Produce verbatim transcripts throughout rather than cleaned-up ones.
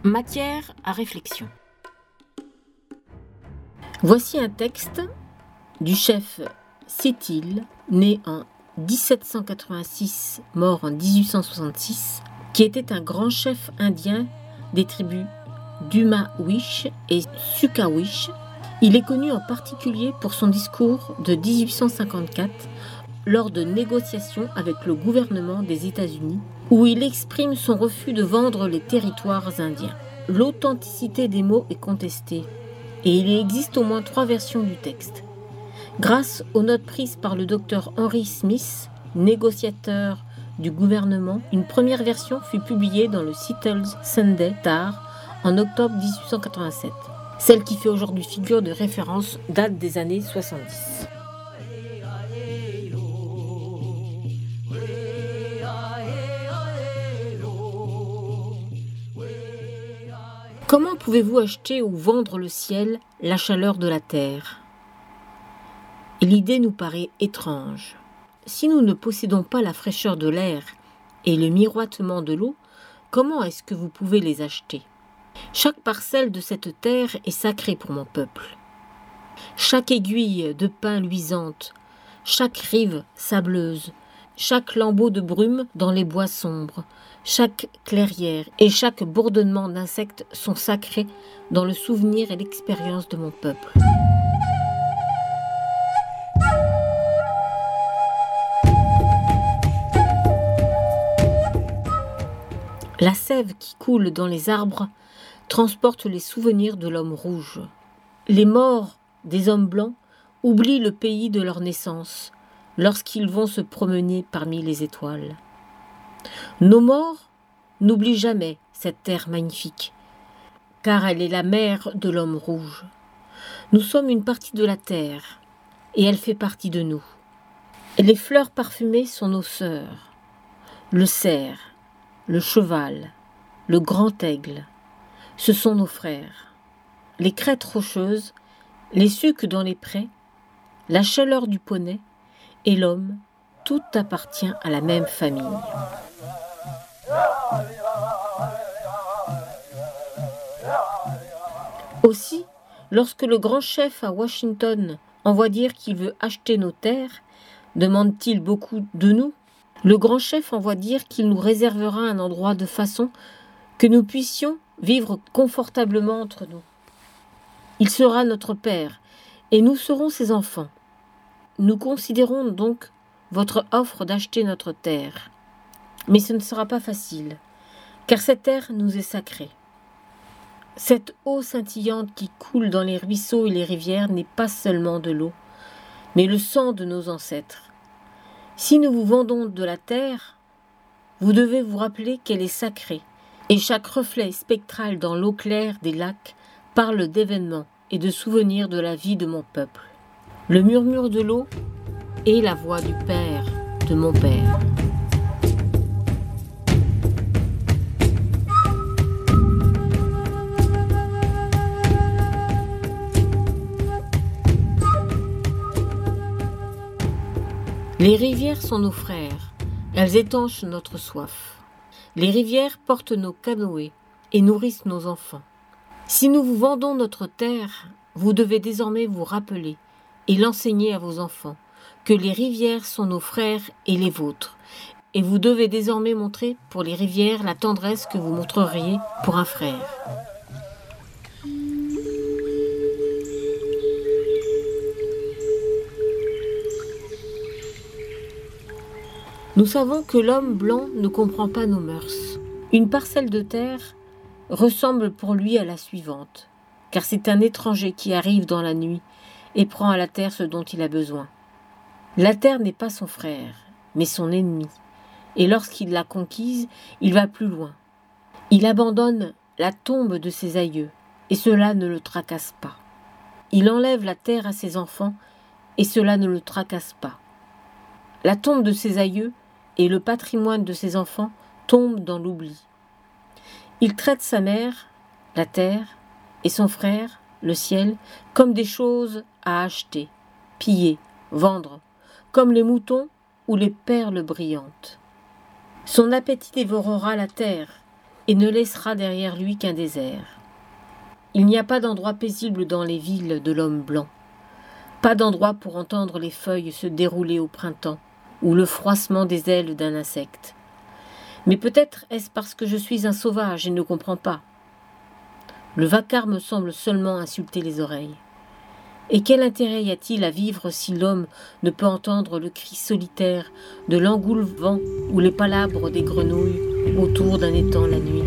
Matière à réflexion. Voici un texte du chef Sétil, né en dix-sept cent quatre-vingt-six, mort en dix-huit cent soixante-six, qui était un grand chef indien des tribus d'Umawish et Sukawish. Il est connu en particulier pour son discours de dix-huit cent cinquante-quatre lors de négociations avec le gouvernement des États-Unis, où il exprime son refus de vendre les territoires indiens. L'authenticité des mots est contestée, et il existe au moins trois versions du texte. Grâce aux notes prises par le docteur Henry Smith, négociateur du gouvernement, une première version fut publiée dans le Seattle Sunday Star en octobre dix-huit cent quatre-vingt-sept. Celle qui fait aujourd'hui figure de référence date des années soixante-dix. Comment pouvez-vous acheter ou vendre le ciel, la chaleur de la terre ? L'idée nous paraît étrange. Si nous ne possédons pas la fraîcheur de l'air et le miroitement de l'eau, comment est-ce que vous pouvez les acheter ? Chaque parcelle de cette terre est sacrée pour mon peuple. Chaque aiguille de pin luisante, chaque rive sableuse, chaque lambeau de brume dans les bois sombres, chaque clairière et chaque bourdonnement d'insectes sont sacrés dans le souvenir et l'expérience de mon peuple. La sève qui coule dans les arbres transporte les souvenirs de l'homme rouge. Les morts des hommes blancs oublient le pays de leur naissance lorsqu'ils vont se promener parmi les étoiles. Nos morts n'oublient jamais cette terre magnifique, car elle est la mère de l'homme rouge. Nous sommes une partie de la terre, et elle fait partie de nous. Et les fleurs parfumées sont nos sœurs. Le cerf, le cheval, le grand aigle, ce sont nos frères. Les crêtes rocheuses, les sucs dans les prés, la chaleur du poney et l'homme, tout appartient à la même famille. Aussi, lorsque le grand chef à Washington envoie dire qu'il veut acheter nos terres, demande-t-il beaucoup de nous ? Le grand chef envoie dire qu'il nous réservera un endroit de façon que nous puissions vivre confortablement entre nous. Il sera notre père et nous serons ses enfants. Nous considérons donc votre offre d'acheter notre terre. Mais ce ne sera pas facile, car cette terre nous est sacrée. Cette eau scintillante qui coule dans les ruisseaux et les rivières n'est pas seulement de l'eau, mais le sang de nos ancêtres. Si nous vous vendons de la terre, vous devez vous rappeler qu'elle est sacrée, et chaque reflet spectral dans l'eau claire des lacs parle d'événements et de souvenirs de la vie de mon peuple. Le murmure de l'eau est la voix du Père de mon Père. Les rivières sont nos frères, elles étanchent notre soif. Les rivières portent nos canoës et nourrissent nos enfants. Si nous vous vendons notre terre, vous devez désormais vous rappeler et l'enseigner à vos enfants que les rivières sont nos frères et les vôtres, et vous devez désormais montrer pour les rivières la tendresse que vous montreriez pour un frère. Nous savons que l'homme blanc ne comprend pas nos mœurs. Une parcelle de terre ressemble pour lui à la suivante, car c'est un étranger qui arrive dans la nuit et prend à la terre ce dont il a besoin. La terre n'est pas son frère, mais son ennemi, et lorsqu'il l'a conquise, il va plus loin. Il abandonne la tombe de ses aïeux, et cela ne le tracasse pas. Il enlève la terre à ses enfants, et cela ne le tracasse pas. La tombe de ses aïeux et le patrimoine de ses enfants tombent dans l'oubli. Il traite sa mère, la terre, et son frère, le ciel, comme des choses à acheter, piller, vendre, comme les moutons ou les perles brillantes. Son appétit dévorera la terre, et ne laissera derrière lui qu'un désert. Il n'y a pas d'endroit paisible dans les villes de l'homme blanc, pas d'endroit pour entendre les feuilles se dérouler au printemps, ou le froissement des ailes d'un insecte. Mais peut-être est-ce parce que je suis un sauvage et ne comprends pas. Le vacarme me semble seulement insulter les oreilles. Et quel intérêt y a-t-il à vivre si l'homme ne peut entendre le cri solitaire de l'engoulevent ou les palabres des grenouilles autour d'un étang la nuit?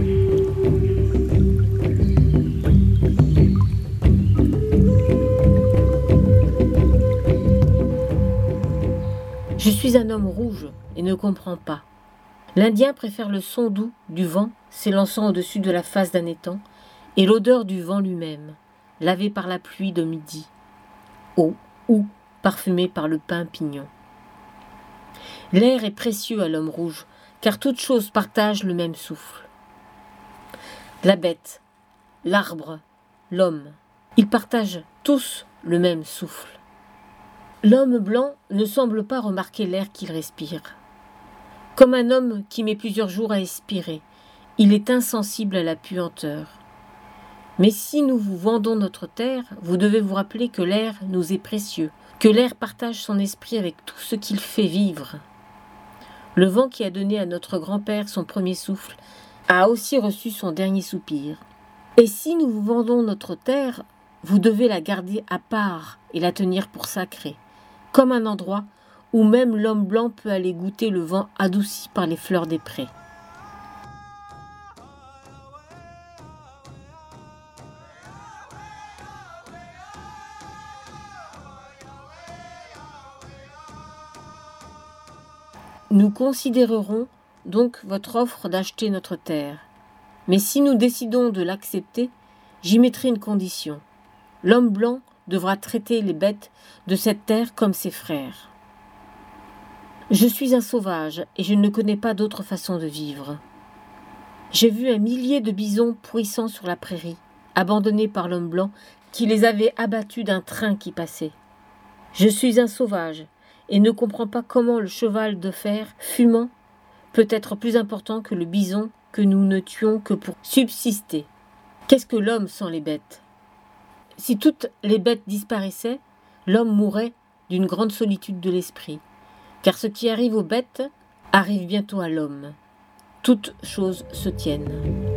Je suis un homme rouge et ne comprends pas. L'Indien préfère le son doux du vent s'élançant au-dessus de la face d'un étang et l'odeur du vent lui-même, lavé par la pluie de midi, eau ou parfumé par le pin pignon. L'air est précieux à l'homme rouge, car toutes choses partagent le même souffle. La bête, l'arbre, l'homme, ils partagent tous le même souffle. L'homme blanc ne semble pas remarquer l'air qu'il respire. Comme un homme qui met plusieurs jours à expirer, il est insensible à la puanteur. Mais si nous vous vendons notre terre, vous devez vous rappeler que l'air nous est précieux, que l'air partage son esprit avec tout ce qu'il fait vivre. Le vent qui a donné à notre grand-père son premier souffle a aussi reçu son dernier soupir. Et si nous vous vendons notre terre, vous devez la garder à part et la tenir pour sacrée, comme un endroit où même l'homme blanc peut aller goûter le vent adouci par les fleurs des prés. Nous considérerons donc votre offre d'acheter notre terre. Mais si nous décidons de l'accepter, j'y mettrai une condition. L'homme blanc devra traiter les bêtes de cette terre comme ses frères. Je suis un sauvage et je ne connais pas d'autre façon de vivre. J'ai vu un millier de bisons pourrissant sur la prairie, abandonnés par l'homme blanc qui les avait abattus d'un train qui passait. Je suis un sauvage et ne comprends pas comment le cheval de fer fumant peut être plus important que le bison que nous ne tuons que pour subsister. Qu'est-ce que l'homme sans les bêtes? Si toutes les bêtes disparaissaient, l'homme mourrait d'une grande solitude de l'esprit. Car ce qui arrive aux bêtes arrive bientôt à l'homme. Toutes choses se tiennent.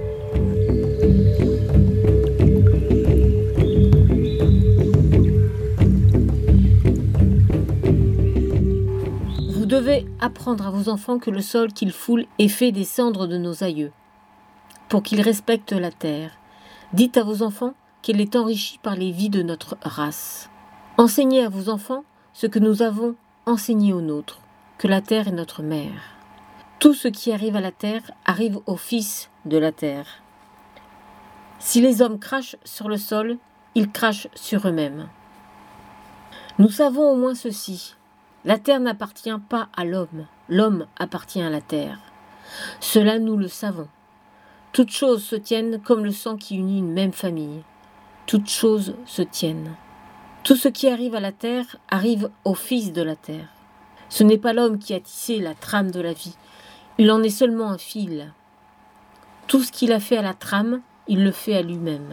Vous devez apprendre à vos enfants que le sol qu'ils foulent est fait des cendres de nos aïeux, pour qu'ils respectent la terre. Dites à vos enfants qu'elle est enrichie par les vies de notre race. Enseignez à vos enfants ce que nous avons enseigné aux nôtres, que la terre est notre mère. Tout ce qui arrive à la terre arrive aux fils de la terre. Si les hommes crachent sur le sol, ils crachent sur eux-mêmes. Nous savons au moins ceci. La terre n'appartient pas à l'homme, l'homme appartient à la terre. Cela nous le savons. Toutes choses se tiennent comme le sang qui unit une même famille. Toutes choses se tiennent. Tout ce qui arrive à la terre arrive aux fils de la terre. Ce n'est pas l'homme qui a tissé la trame de la vie, il en est seulement un fil. Tout ce qu'il a fait à la trame, il le fait à lui-même.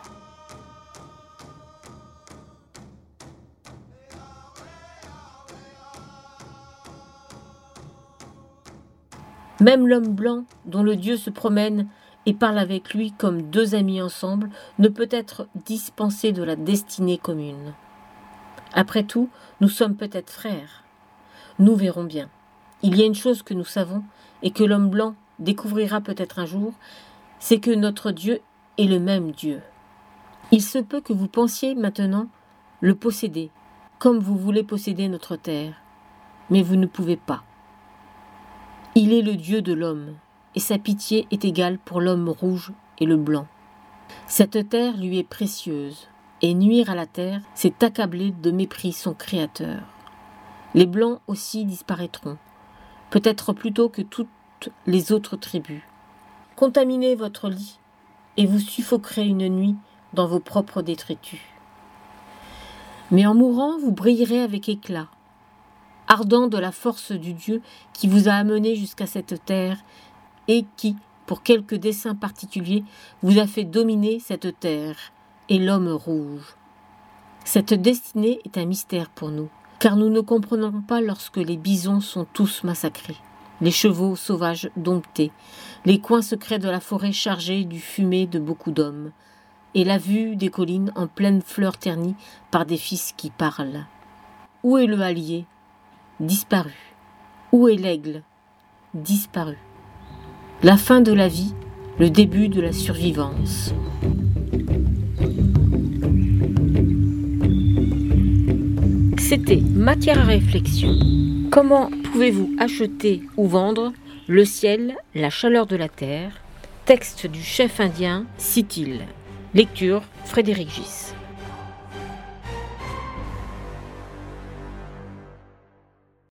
Même l'homme blanc, dont le Dieu se promène et parle avec lui comme deux amis ensemble, ne peut être dispensé de la destinée commune. Après tout, nous sommes peut-être frères. Nous verrons bien. Il y a une chose que nous savons et que l'homme blanc découvrira peut-être un jour, c'est que notre Dieu est le même Dieu. Il se peut que vous pensiez maintenant le posséder, comme vous voulez posséder notre terre, mais vous ne pouvez pas. Il est le Dieu de l'homme, et sa pitié est égale pour l'homme rouge et le blanc. Cette terre lui est précieuse, et nuire à la terre, c'est accabler de mépris son Créateur. Les Blancs aussi disparaîtront, peut-être plus tôt que toutes les autres tribus. Contaminez votre lit, et vous suffoquerez une nuit dans vos propres détritus. Mais en mourant, vous brillerez avec éclat, ardent de la force du Dieu qui vous a amené jusqu'à cette terre et qui, pour quelque dessein particulier, vous a fait dominer cette terre et l'homme rouge. Cette destinée est un mystère pour nous, car nous ne comprenons pas lorsque les bisons sont tous massacrés, les chevaux sauvages domptés, les coins secrets de la forêt chargés du fumet de beaucoup d'hommes, et la vue des collines en pleine fleur ternie par des fils qui parlent. Où est le hallier ? Disparu. Où est l'aigle ? Disparu. La fin de la vie, le début de la survivance. C'était Matière à réflexion. Comment pouvez-vous acheter ou vendre le ciel, la chaleur de la terre ? Texte du chef indien Sitil. Lecture Frédéric Gis.